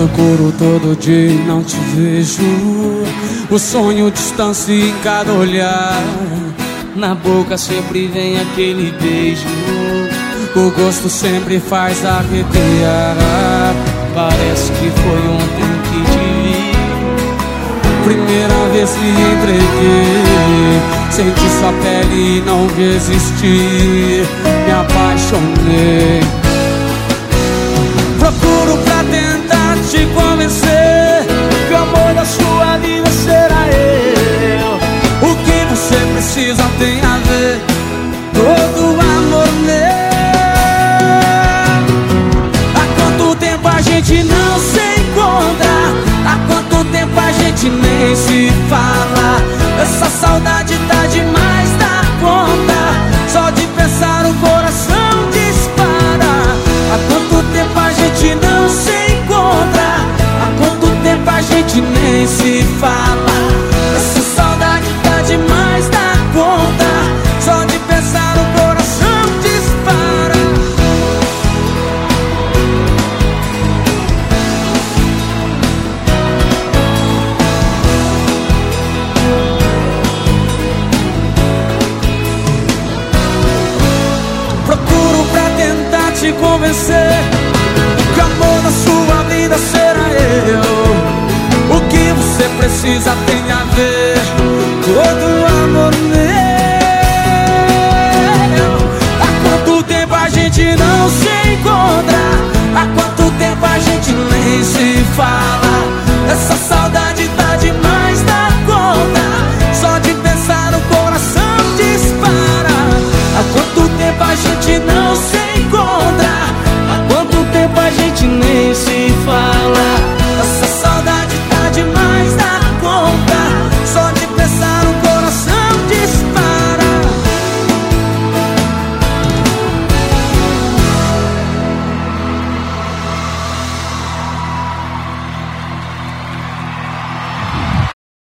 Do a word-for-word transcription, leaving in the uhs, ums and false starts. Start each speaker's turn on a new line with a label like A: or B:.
A: procuro todo dia e não te vejo. O sonho distancia em cada olhar. Na boca sempre vem aquele beijo. O gosto sempre faz arrepiar. Parece que foi ontem que te vi. Primeira vez que entreguei, senti sua pele e não resisti. Me apaixonei. Procuro pra tentar te convencer que o amor da sua vida será eu. O que você precisa tem a ver, todo amor meu. Há quanto tempo a gente não se encontra? Há quanto tempo a gente nem se fala? Essa saudade tá demais da conta. Só de pensar o coração dispara. Há quanto tempo a gente não se encontra? Há quanto tempo a gente nem se fala? Essa saudade tá demais da conta. Só de pensar o coração dispara. Procuro pra tentar te convencer que o amor da sua vida será eu. O que você precisa tem a ver, todo amor meu. Há quanto tempo a gente não se encontra? Há quanto tempo a gente nem se fala?